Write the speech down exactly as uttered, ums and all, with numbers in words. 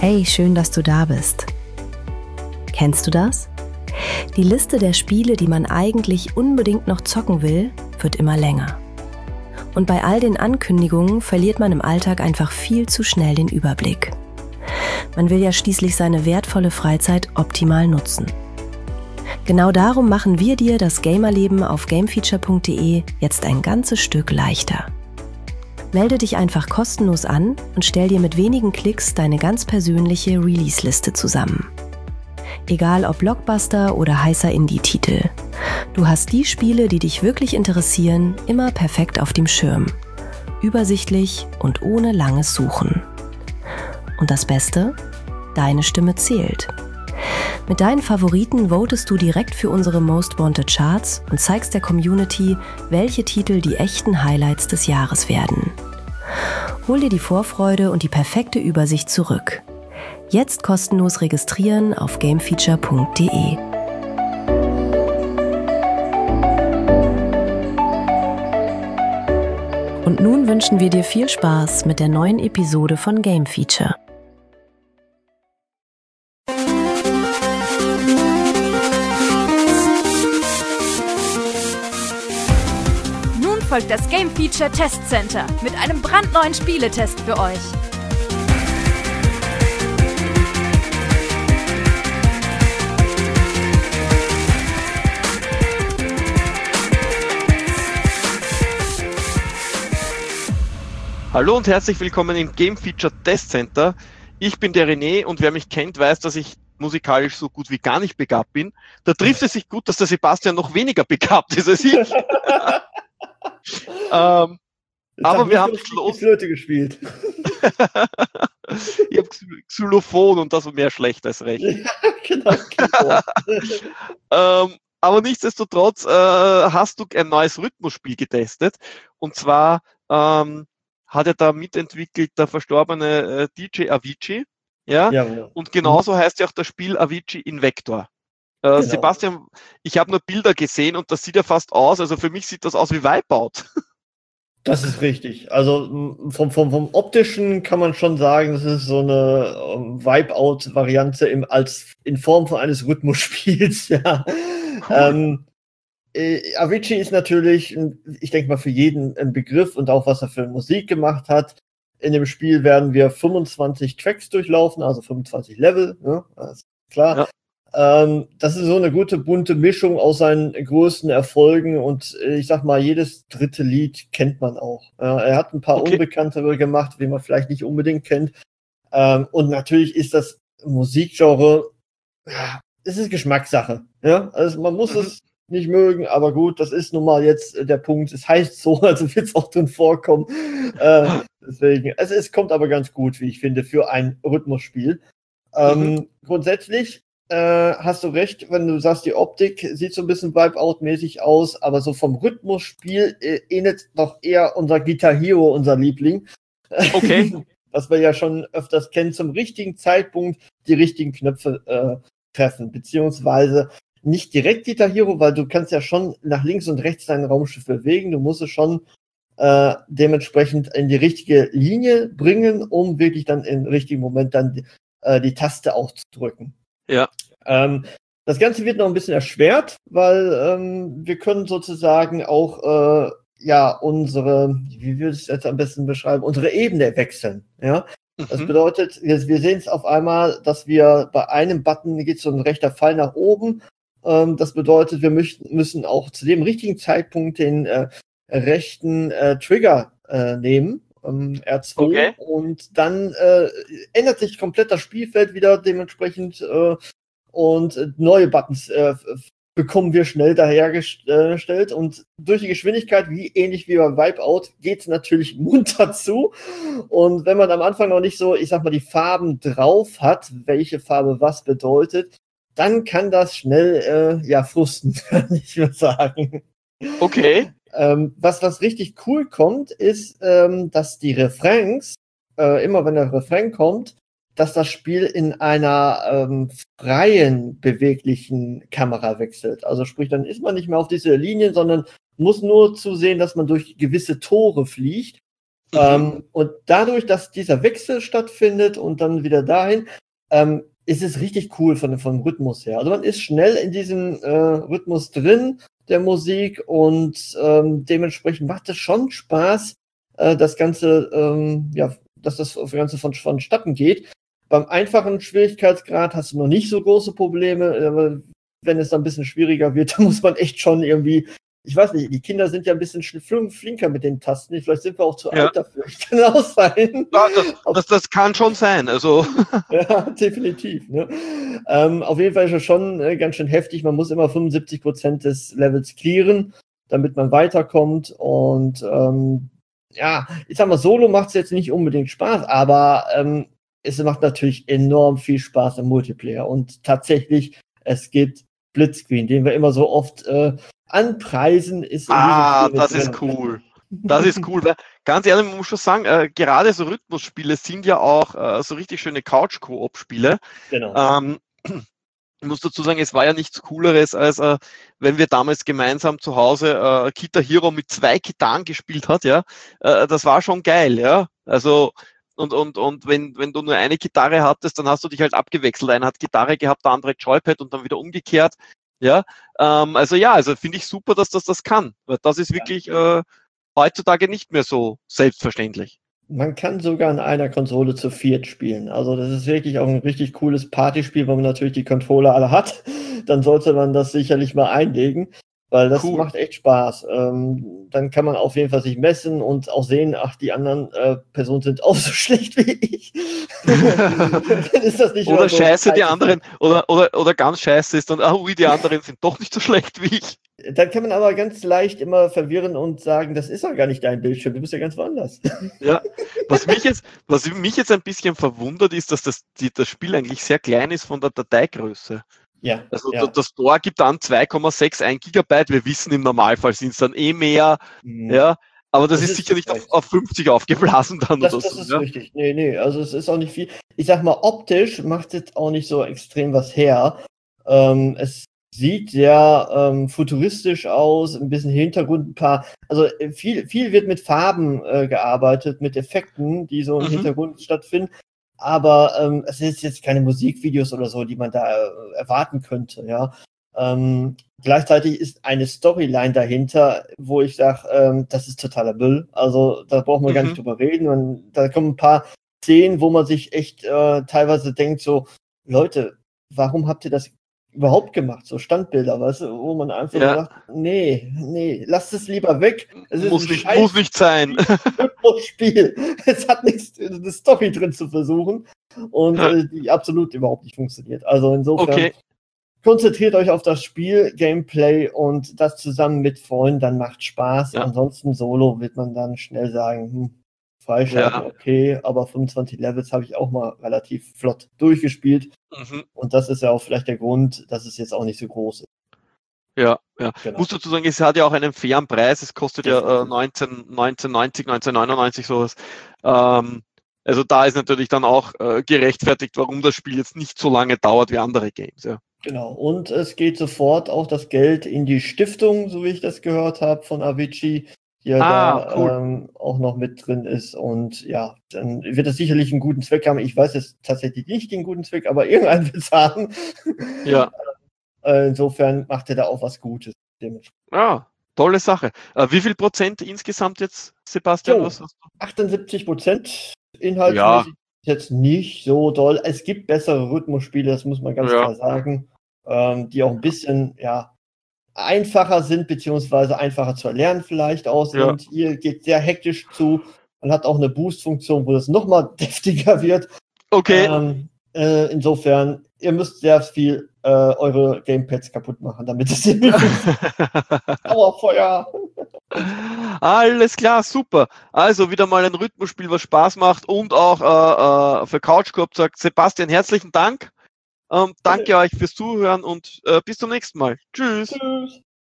Hey, schön, dass du da bist. Kennst du das? Die Liste der Spiele, die man eigentlich unbedingt noch zocken will, wird immer länger. Und bei all den Ankündigungen verliert man im Alltag einfach viel zu schnell den Überblick. Man will ja schließlich seine wertvolle Freizeit optimal nutzen. Genau darum machen wir dir das Gamerleben auf gamefeature punkt de jetzt ein ganzes Stück leichter. Melde dich einfach kostenlos an und stell dir mit wenigen Klicks deine ganz persönliche Release-Liste zusammen. Egal ob Blockbuster oder heißer Indie-Titel. Du hast die Spiele, die dich wirklich interessieren, immer perfekt auf dem Schirm. Übersichtlich und ohne langes Suchen. Und das Beste? Deine Stimme zählt. Mit deinen Favoriten votest du direkt für unsere Most Wanted Charts und zeigst der Community, welche Titel die echten Highlights des Jahres werden. Hol dir die Vorfreude und die perfekte Übersicht zurück. Jetzt kostenlos registrieren auf gamefeature punkt de. Und nun wünschen wir dir viel Spaß mit der neuen Episode von Game Feature. Nun folgt das Game Feature Test Center mit einem brandneuen Spieletest für euch. Hallo und herzlich willkommen im Game Feature Test Center. Ich bin der René und wer mich kennt, weiß, dass ich musikalisch so gut wie gar nicht begabt bin. Da trifft es sich gut, dass der Sebastian noch weniger begabt ist als ich. ähm, aber wir haben die Flöte gespielt. Ich habe Xylophon und das war mehr schlecht als recht. Ja, genau. ähm, aber nichtsdestotrotz äh, hast du ein neues Rhythmusspiel getestet und zwar ähm, hat er da mitentwickelt der verstorbene äh, D J Avicii, ja, ja, und genauso mhm. heißt ja auch das Spiel Avicii Invector. Äh, genau. Sebastian, ich habe nur Bilder gesehen und das sieht ja fast aus, also für mich sieht das aus wie Wipeout. Das ist richtig. Also vom, vom, vom Optischen kann man schon sagen, das ist so eine um, Wipeout-Variante im, als, in Form von eines Rhythmusspiels, ja. Cool. Ähm, Äh, Avicii ist natürlich, ich denke mal, für jeden ein Begriff und auch was er für Musik gemacht hat. In dem Spiel werden wir fünfundzwanzig Tracks durchlaufen, also fünfundzwanzig Level, ne? Das ist klar. Ja. Ähm, das ist so eine gute, bunte Mischung aus seinen größten Erfolgen und äh, ich sag mal, jedes dritte Lied kennt man auch. Ja, er hat ein paar okay. unbekanntere gemacht, wie man vielleicht nicht unbedingt kennt. Ähm, und natürlich ist das Musikgenre, ja, es ist Geschmackssache. Ja? Also man muss mhm. es nicht mögen, aber gut, das ist nun mal jetzt der Punkt. Es heißt so, also wird es auch drin vorkommen. äh, deswegen, es, es kommt aber ganz gut, wie ich finde, für ein Rhythmusspiel. Ähm, mhm. Grundsätzlich äh, hast du recht, wenn du sagst, die Optik sieht so ein bisschen Wipeout-mäßig aus, aber so vom Rhythmusspiel äh, ähnelt doch eher unser Guitar Hero, unser Liebling. Okay. Was wir ja schon öfters kennen, zum richtigen Zeitpunkt die richtigen Knöpfe äh, treffen, beziehungsweise nicht direkt Guitar Hero, weil du kannst ja schon nach links und rechts dein Raumschiff bewegen. Du musst es schon äh, dementsprechend in die richtige Linie bringen, um wirklich dann im richtigen Moment dann die, äh, die Taste auch zu drücken. Ja. Ähm, das Ganze wird noch ein bisschen erschwert, weil ähm, wir können sozusagen auch äh, ja unsere, wie würde ich es jetzt am besten beschreiben, unsere Ebene wechseln. Ja. Das mhm. bedeutet, wir, wir sehen es auf einmal, dass wir bei einem Button geht so ein rechter Pfeil nach oben. Das bedeutet, wir möchten, müssen auch zu dem richtigen Zeitpunkt den äh, rechten äh, Trigger äh, nehmen, ähm, R zwei, okay. Und dann äh, ändert sich komplett das Spielfeld wieder dementsprechend äh, und neue Buttons äh, bekommen wir schnell dahergestellt und durch die Geschwindigkeit, wie ähnlich wie bei Wipeout, geht es natürlich munter zu und wenn man am Anfang noch nicht so, ich sag mal, die Farben drauf hat, welche Farbe was bedeutet, dann kann das schnell, äh, ja, frusten, kann ich mal sagen. Okay. Ähm, was, was richtig cool kommt, ist, ähm, dass die Refrains, äh, immer wenn der Refrain kommt, dass das Spiel in einer ähm, freien, beweglichen Kamera wechselt. Also sprich, dann ist man nicht mehr auf diese Linien, sondern muss nur zusehen, dass man durch gewisse Tore fliegt. ähm, und dadurch, dass dieser Wechsel stattfindet und dann wieder dahin, ähm, ist es richtig cool von, vom Rhythmus her. Also man ist schnell in diesem äh, Rhythmus drin, der Musik, und ähm, dementsprechend macht es schon Spaß, äh, das Ganze, ähm, ja, dass das Ganze von, vonstatten geht. Beim einfachen Schwierigkeitsgrad hast du noch nicht so große Probleme, aber wenn es dann ein bisschen schwieriger wird, dann muss man echt schon irgendwie, ich weiß nicht, die Kinder sind ja ein bisschen flinker mit den Tasten, vielleicht sind wir auch zu Ja. alt dafür, ich kann auch sein. Ja, das, das, das kann schon sein, also. Ja, definitiv. Ne? Ähm, auf jeden Fall ist es schon äh, ganz schön heftig, man muss immer fünfundsiebzig Prozent des Levels clearen, damit man weiterkommt, und ähm, ja, ich sag mal, Solo macht es jetzt nicht unbedingt Spaß, aber ähm, es macht natürlich enorm viel Spaß im Multiplayer, und tatsächlich, es gibt Blitzscreen, den wir immer so oft äh, anpreisen, ist in Ah, diesem Spiel das mit ist drin. cool. Das ist cool, weil ganz ehrlich, man muss schon sagen, äh, gerade so Rhythmusspiele sind ja auch äh, so richtig schöne Couch-Koop-Spiele. Genau. Ähm, ich muss dazu sagen, es war ja nichts Cooleres, als äh, wenn wir damals gemeinsam zu Hause äh, Guitar Hero mit zwei Gitarren gespielt hat, ja. Äh, das war schon geil, ja. Also, und, und, und wenn, wenn du nur eine Gitarre hattest, dann hast du dich halt abgewechselt. Einer hat Gitarre gehabt, der andere Joypad und dann wieder umgekehrt. Ja, ähm, also ja, also finde ich super, dass das das kann. Weil das ist wirklich äh, heutzutage nicht mehr so selbstverständlich. Man kann sogar an einer Konsole zu viert spielen. Also das ist wirklich auch ein richtig cooles Partyspiel, wo man natürlich die Controller alle hat. Dann sollte man das sicherlich mal einlegen, weil das Cool. macht echt Spaß. Ähm, dann kann man auf jeden Fall sich messen und auch sehen, ach, die anderen äh, Personen sind auch so schlecht wie ich. Dann ist das nicht Oder immer so scheiße, die scheiße. anderen, oder, oder, oder ganz scheiße ist dann, ah, ui, die anderen sind doch nicht so schlecht wie ich. Dann kann man aber ganz leicht immer verwirren und sagen, das ist ja gar nicht dein Bildschirm, du bist ja ganz woanders. Ja, was mich jetzt, was mich jetzt ein bisschen verwundert, ist, dass das, die, das Spiel eigentlich sehr klein ist von der Dateigröße. Ja, Also ja. das Store gibt an zwei Komma sechsundsiebzig Gigabyte, wir wissen, im Normalfall sind es dann eh mehr, Mhm. ja, aber das, Das ist, ist sicher nicht auf, recht. auf fünfzig aufgeblasen dann Das, oder das so. ist Ja? richtig. Nee, nee, also es ist auch nicht viel. Ich sag mal, optisch macht jetzt auch nicht so extrem was her. Ähm, es sieht sehr ähm, futuristisch aus, ein bisschen Hintergrund, ein paar, also äh, viel, viel wird mit Farben äh, gearbeitet, mit Effekten, die so im Mhm. Hintergrund stattfinden. Aber ähm, es ist jetzt keine Musikvideos oder so, die man da äh, erwarten könnte, ja. Ähm, gleichzeitig ist eine Storyline dahinter, wo ich sage, ähm, das ist totaler Müll. Also da braucht man Mhm. gar nicht drüber reden. Man, da kommen ein paar Szenen, wo man sich echt äh, teilweise denkt, so, Leute, warum habt ihr das überhaupt gemacht? So Standbilder, weißt du, wo man einfach Ja. so sagt, nee, nee, lasst es lieber weg. Es ist Muss ein nicht, scheiß muss nicht sein. Spiel. Es hat nichts, eine Story drin zu versuchen, und Ja. äh, die absolut überhaupt nicht funktioniert. Also insofern, Okay, konzentriert euch auf das Spiel, Gameplay, und das zusammen mit Freunden, dann macht Spaß. Ja. Ansonsten Solo wird man dann schnell sagen, hm, freischalten, Ja. okay, aber fünfundzwanzig Levels habe ich auch mal relativ flott durchgespielt, mhm. und das ist ja auch vielleicht der Grund, dass es jetzt auch nicht so groß ist. Ja, ja. Genau. Muss dazu sagen, es hat ja auch einen fairen Preis. Es kostet ja äh, Definitiv. neunzehn, neunzehnhundertneunzig, neunzehnhundertneunundneunzig sowas. Ähm, also da ist natürlich dann auch äh, gerechtfertigt, warum das Spiel jetzt nicht so lange dauert wie andere Games. Ja. Genau, und es geht sofort auch das Geld in die Stiftung, so wie ich das gehört habe von Avicii, die ja Ah, da cool. ähm, auch noch mit drin ist. Und ja, dann wird es sicherlich einen guten Zweck haben. Ich weiß jetzt tatsächlich nicht den guten Zweck, aber irgendeinen wird es haben. Ja. Äh, insofern macht er da auch was Gutes. Ja, tolle Sache. Äh, wie viel Prozent insgesamt jetzt, Sebastian? Jo. Was hast du? achtundsiebzig Prozent inhaltsmäßig jetzt nicht so doll. Es gibt bessere Rhythmusspiele, das muss man ganz Ja. klar sagen, ähm, die auch ein bisschen ja, einfacher sind, beziehungsweise einfacher zu erlernen vielleicht auch Ja. sind. Hier geht sehr hektisch zu. Man hat auch eine Boost-Funktion, wo das nochmal deftiger wird. Okay. Ähm, äh, insofern, ihr müsst sehr viel äh, eure Gamepads kaputt machen, damit es hier nicht Dauerfeuer. Alles klar, super. Also wieder mal ein Rhythmusspiel, was Spaß macht und auch äh, äh, für Couchkorb sagt Sebastian, herzlichen Dank. Ähm, danke euch fürs Zuhören und äh, bis zum nächsten Mal. Tschüss. Tschüss.